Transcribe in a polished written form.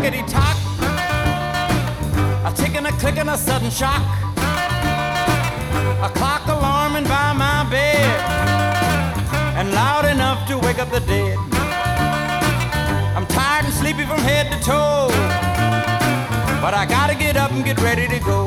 tickety-tock, a tick and a click and a sudden shock, a clock alarming by my bed, and loud enough to wake up the dead. I'm tired and sleepy from head to toe, but I gotta get up and get ready to go.